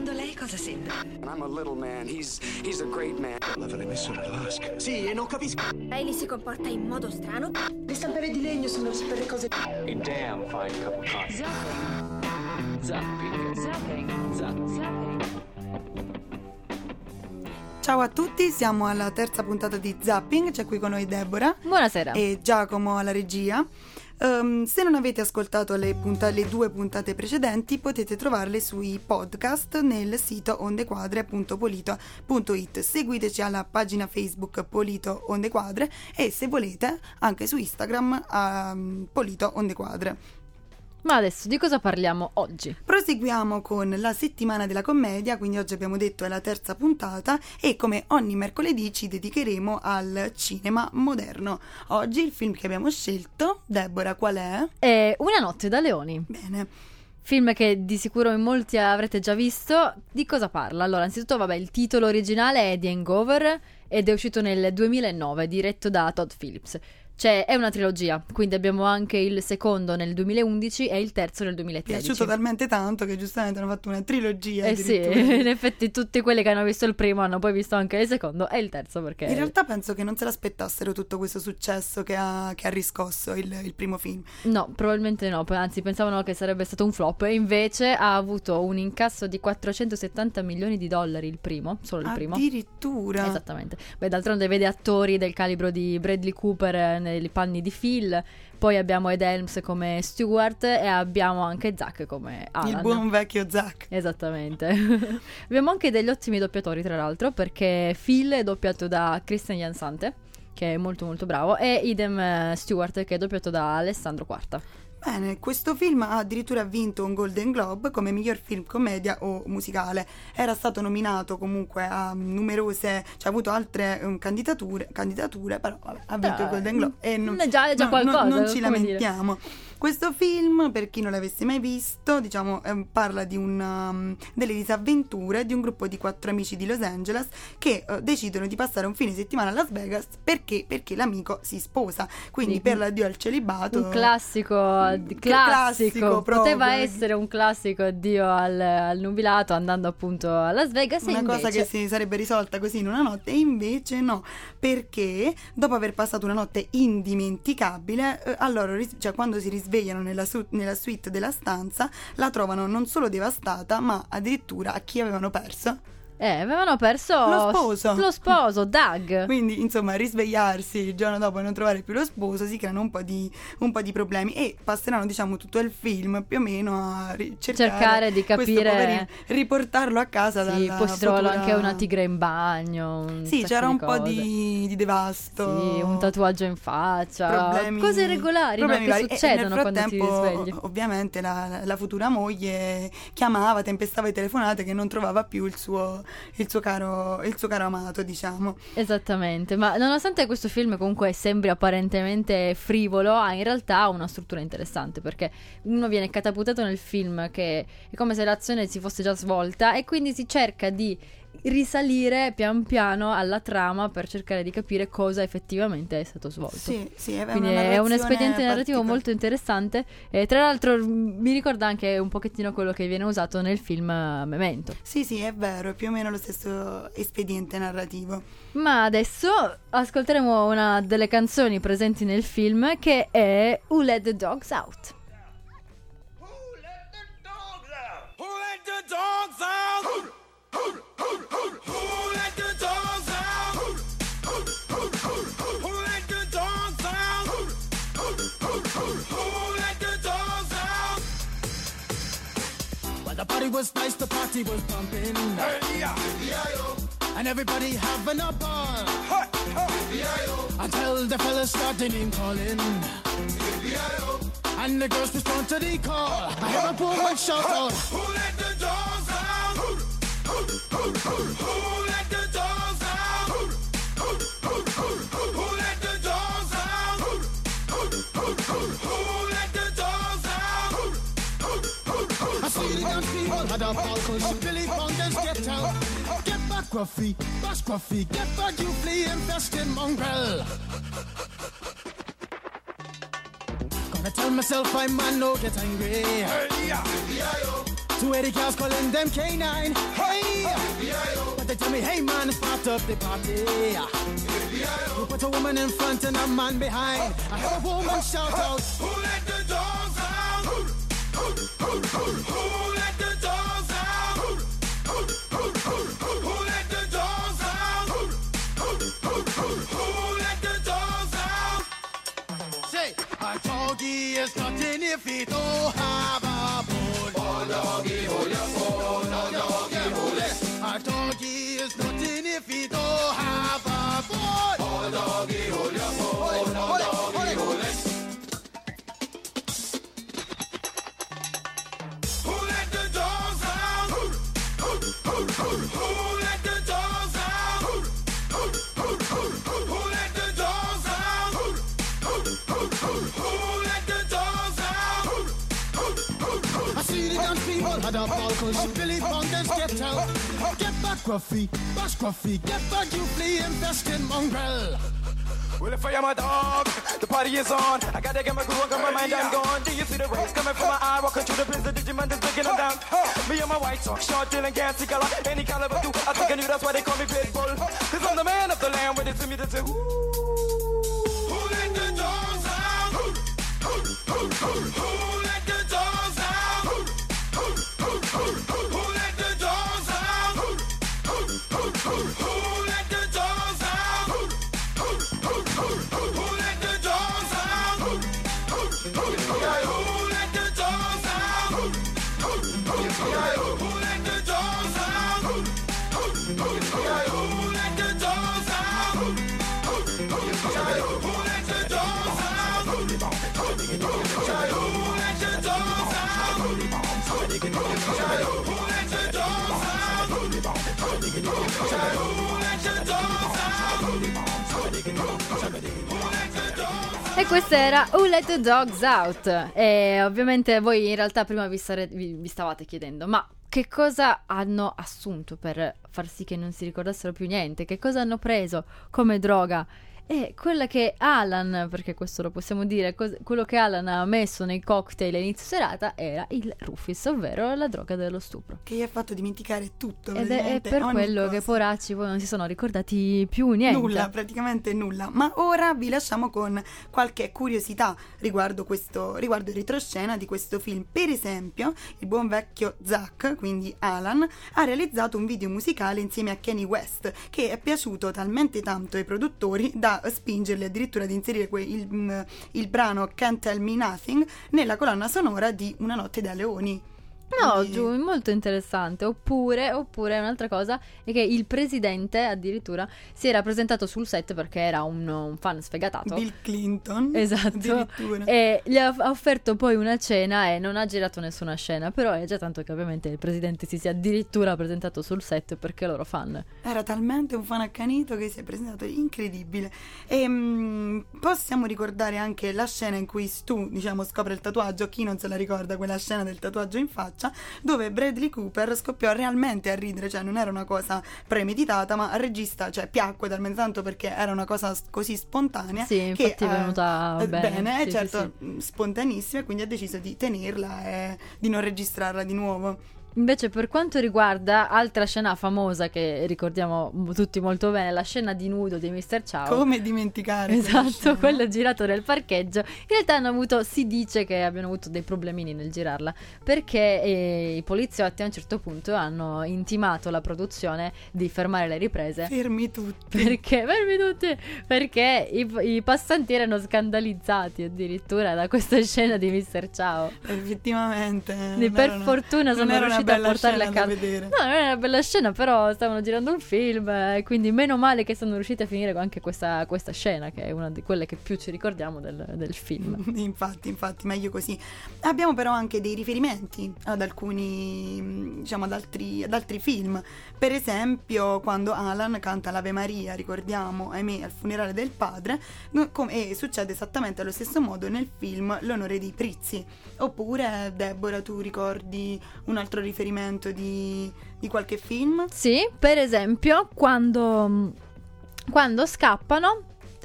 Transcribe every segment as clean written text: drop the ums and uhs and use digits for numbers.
Secondo lei cosa sembra? I'm a little man, he's a great man. L'avrei messo nella vasca. Sì, e non capisco. Hailey si comporta in modo strano. Le stampelle di legno sono per le cose. A damn fine cup of coffee. Zapping. Ciao a tutti, siamo alla terza puntata di Zapping, c'è qui con noi Deborah. Buonasera. E Giacomo alla regia. Se non avete ascoltato le due puntate precedenti, potete trovarle sui podcast nel sito ondequadre.polito.it. Seguiteci alla pagina Facebook Polito Ondequadre e se volete anche su Instagram Polito Ondequadre. Ma adesso di cosa parliamo oggi? Proseguiamo con la settimana della commedia, quindi oggi abbiamo detto è la terza puntata e come ogni mercoledì ci dedicheremo al cinema moderno. Oggi il film che abbiamo scelto, Deborah, qual è? È Una notte da leoni. Bene. Film che di sicuro in molti avrete già visto. Di cosa parla? Allora, anzitutto, il titolo originale è The Hangover ed è uscito nel 2009, diretto da Todd Phillips. Cioè, è una trilogia, quindi abbiamo anche il secondo nel 2011 e il terzo nel 2013. Mi è piaciuto talmente tanto che giustamente hanno fatto una trilogia. Sì, in effetti tutti quelli che hanno visto il primo hanno poi visto anche il secondo e il terzo, perché... In realtà penso che non se l'aspettassero tutto questo successo che ha riscosso il primo film. No, probabilmente no, anzi pensavano che sarebbe stato un flop e invece ha avuto un incasso di 470 milioni di dollari il primo, solo il primo. Addirittura? Esattamente. Beh, d'altronde vede attori del calibro di Bradley Cooper nei panni di Phil, poi abbiamo Ed Helms come Stewart e abbiamo anche Zack come Alan. Il buon vecchio Zack. Esattamente. Abbiamo anche degli ottimi doppiatori, tra l'altro, perché Phil è doppiato da Christian Jansante, che è molto molto bravo, e idem Stewart, che è doppiato da Alessandro Quarta. Bene, questo film ha addirittura vinto un Golden Globe come miglior film commedia o musicale. Era stato nominato comunque a numerose, cioè ha avuto altre candidature, però ha vinto il Golden Globe e già qualcosa, non ci lamentiamo. Questo film, per chi non l'avesse mai visto, diciamo, parla di delle disavventure di un gruppo di 4 amici di Los Angeles che decidono di passare un fine settimana a Las Vegas perché l'amico si sposa. Quindi per l'addio al celibato. Un classico poteva essere un classico addio al nubilato andando appunto a Las Vegas. Una cosa che si sarebbe risolta così in una notte, e invece no, perché dopo aver passato una notte indimenticabile, allora, cioè quando si risvegliano nella suite della stanza, la trovano non solo devastata, ma addirittura a chi avevano perso? Avevano perso lo sposo, Doug. Quindi, insomma, risvegliarsi il giorno dopo e non trovare più lo sposo, si creano un po' di problemi e passeranno, diciamo, tutto il film più o meno a cercare di capire, riportarlo a casa. Sì, poi si trovano anche una tigre in bagno. Sì, c'era un po' di devasto. Sì, un tatuaggio in faccia. Cose regolari che succedono quando ti risvegli. Ovviamente la futura moglie chiamava, tempestava di telefonate che non trovava più il suo caro amato, diciamo. Esattamente, ma nonostante questo film comunque sembri apparentemente frivolo, ha in realtà una struttura interessante, perché uno viene catapultato nel film che è come se l'azione si fosse già svolta e quindi si cerca di risalire pian piano alla trama per cercare di capire cosa effettivamente è stato svolto. Sì, quindi è un espediente narrativo molto interessante e tra l'altro mi ricorda anche un pochettino quello che viene usato nel film Memento. Sì, è vero, è più o meno lo stesso espediente narrativo. Ma adesso ascolteremo una delle canzoni presenti nel film, che è Who Let the Dogs Out. Who let the dogs out? Who let the dogs out? Who let the dogs out? Who let the dogs out? Who let the dogs out? Well, the party was nice, the party was pumping. Hey, yeah. And everybody having a ball. Until the fellas started name calling. And the girls respond to the call. I hear a poor one shout out, who let the dogs out? Who let the dogs out? Who let the dogs out? Who let the dogs out? I see the young people had a ball, cause Billy Bongers get out. Get back, Gruffy, bash Gruffy, get back, you flea infested mongrel. Gonna tell myself I'm man, no get angry. Hey, yeah. Two 80 girls calling them K9. Hey, but they tell me, hey man, start up the party. You put a woman in front and a man behind. I heard a woman shout out, who let the dogs out? Who let the dogs out? Who let the dogs out? Who let the dogs out? Say, a doggy is nothing if he don't have a bone. Oh doggy, hold your bone. Oh doggy, hold it. A doggy is nothing if he don't have a bone. Oh doggy, hold your bone. Oh doggy, hold it. Who let the dogs out? Who let the dogs out? Who let the dogs out? Who let the dogs out? I see the young people had a ball cause Billy Fountains get out. Get back, Gruffy, bash Gruffy, get back, you flea infested mongrel. Well, if I am a dog, the party is on. I gotta get my groove on, got my mind, I'm gone. Do you see the rays coming from my eye? Walking through the blizzard, Digimon is breaking them down. Me and my white talk, short, dealing, gassy color. Any caliber do, I think I knew that's why they call me Pitbull. Cause I'm the man of the land, with it to me to say, who let the dogs out? Who let the dogs out? Who let the dogs out? Who let the dogs out? Who let the dogs out? Who let the dogs out? Who let the dogs out? Who let the dogs out? Who let the dogs out? Who let the dogs out? Who let the dogs out? Who let the dogs out? E questa era Who Let the Dogs Out. E ovviamente voi in realtà prima vi stavate chiedendo, ma che cosa hanno assunto per far sì che non si ricordassero più niente? Che cosa hanno preso come droga? E quella che Alan, perché questo lo possiamo dire, quello che Alan ha messo nei cocktail a inizio serata era il Rufus, ovvero la droga dello stupro. Che gli ha fatto dimenticare tutto. Ed è per quello cosa. Che poracci poi non si sono ricordati più niente. Nulla, praticamente nulla. Ma ora vi lasciamo con qualche curiosità riguardo il retroscena di questo film. Per esempio, il buon vecchio Zack, quindi Alan, ha realizzato un video musicale insieme a Kanye West, che è piaciuto talmente tanto ai produttori da spingerli addirittura ad inserire il brano Can't Tell Me Nothing nella colonna sonora di Una notte da leoni. No, giù, molto interessante. Oppure un'altra cosa è che il presidente addirittura si era presentato sul set perché era un fan sfegatato. Bill Clinton. Esatto. E gli ha offerto poi una cena e non ha girato nessuna scena. Però è già tanto che ovviamente il presidente si sia addirittura presentato sul set perché loro fan. Era talmente un fan accanito che si è presentato, incredibile. E possiamo ricordare anche la scena in cui Stu, scopre il tatuaggio. Chi non se la ricorda quella scena del tatuaggio in faccia, dove Bradley Cooper scoppiò realmente a ridere, cioè non era una cosa premeditata, ma al regista piacque talmente tanto perché era una cosa così spontanea, sì, che è venuta bene, sì, certo, sì. Spontanissima, e quindi ha deciso di tenerla e di non registrarla di nuovo. Invece per quanto riguarda altra scena famosa che ricordiamo tutti molto bene, la scena di nudo di Mr. Ciao. Come dimenticare? Esatto, quello girato nel parcheggio. In realtà si dice che abbiano avuto dei problemini nel girarla, perché i poliziotti a un certo punto hanno intimato la produzione di fermare le riprese. Fermi tutti. Perché i passanti erano scandalizzati addirittura da questa scena di Mr. Ciao. Effettivamente. Per fortuna sono riusciti a portarla a casa. No, non è una bella scena, però stavano girando un film, quindi meno male che sono riusciti a finire anche questa scena, che è una di quelle che più ci ricordiamo del film. Infatti, meglio così. Abbiamo però anche dei riferimenti ad alcuni, ad altri film. Per esempio, quando Alan canta l'Ave Maria, ricordiamo, ahimè, al funerale del padre, e succede esattamente allo stesso modo nel film L'onore dei Prizzi. Oppure, Deborah, tu ricordi un altro riferimento di qualche film? Sì, per esempio quando scappano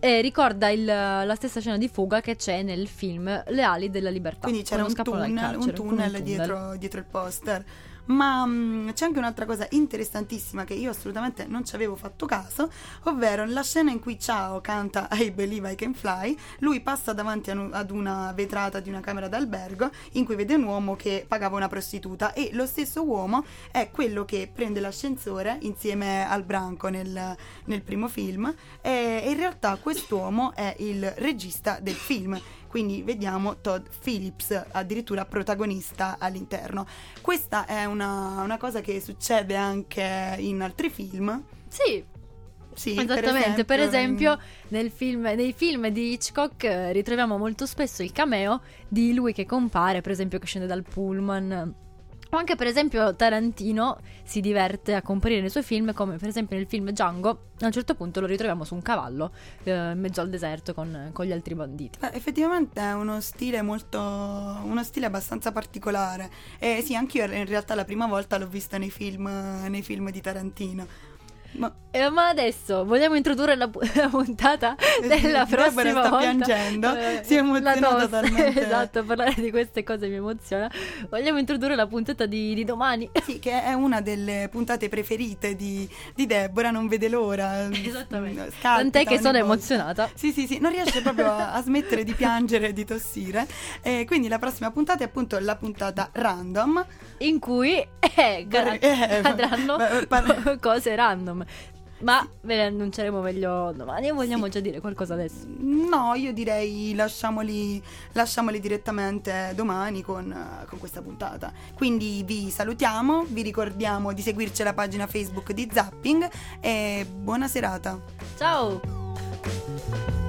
e ricorda la stessa scena di fuga che c'è nel film Le ali della libertà. Quindi c'era un tunnel dietro il poster. Ma c'è anche un'altra cosa interessantissima che io assolutamente non ci avevo fatto caso, ovvero la scena in cui Ciao canta I Believe I Can Fly. Lui passa davanti ad una vetrata di una camera d'albergo in cui vede un uomo che pagava una prostituta, e lo stesso uomo è quello che prende l'ascensore insieme al branco nel primo film, e in realtà quest'uomo è il regista del film. Quindi vediamo Todd Phillips addirittura protagonista all'interno. Questa è una cosa che succede anche in altri film. Sì, esattamente. Per esempio nei film di Hitchcock ritroviamo molto spesso il cameo di lui che compare, per esempio che scende dal pullman. O anche per esempio Tarantino si diverte a comparire nei suoi film, come per esempio nel film Django, a un certo punto lo ritroviamo su un cavallo in mezzo al deserto con gli altri banditi. Effettivamente è uno stile abbastanza particolare, e sì, anche io in realtà la prima volta l'ho vista nei film di Tarantino. Ma adesso vogliamo introdurre la puntata della prossima sta volta. Piangendo, si è emozionata talmente. Esatto, parlare di queste cose mi emoziona. Vogliamo introdurre la puntata di domani. Sì, che è una delle puntate preferite di Deborah, non vede l'ora. Esattamente. Tant'è che sono emozionata. Sì, non riesce proprio a smettere di piangere e di tossire. Quindi la prossima puntata è appunto la puntata random, in cui cadranno cose random. Ma ve le annunceremo meglio domani, o vogliamo già dire qualcosa adesso? No, io direi lasciamoli direttamente domani con questa puntata. Quindi vi salutiamo, vi ricordiamo di seguirci alla pagina Facebook di Zapping, e buona serata. Ciao!